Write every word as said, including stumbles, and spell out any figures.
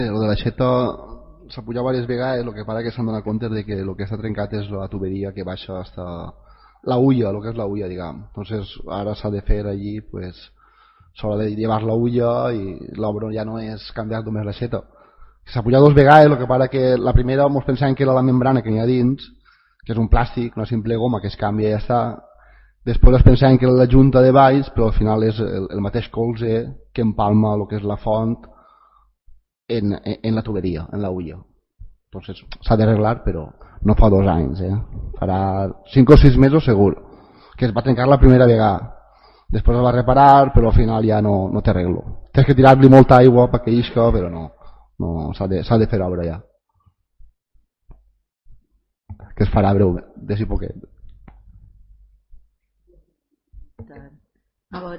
Lo de l'aixeta s'ha pujat diverses vegades, el que para que s'han donat compte de que el que està trencat és la tuberia que baixa hasta la hulla, el que és la hulla, diguem. Entonces ara s'ha de fer allí, pues s'haurà de llevar la hulla i l'obra ja no és canviar només l'aixeta. S'ha pujat dos vegades, el que para que la primera ens pensàvem que era la membrana que n'hi ha dins, que és un plàstic, una simple goma que es canvia i ja està. Després es pensàvem que era la junta de baix, però al final és el, el mateix colze que empalma el que és la font en, en la tuberia, en la hulla. Entonces s'ha d'arreglar, però no fa dos anys, eh? Farà cinc o sis mesos segur, que es va trencar la primera vegada. Després es va reparar, però al final ja no, no té arreglo. Tens que tirar-li molta aigua perquè isca, però no, no s'ha de, s'ha de fer obra ja. Que es farà breu, de si poquet. A veure,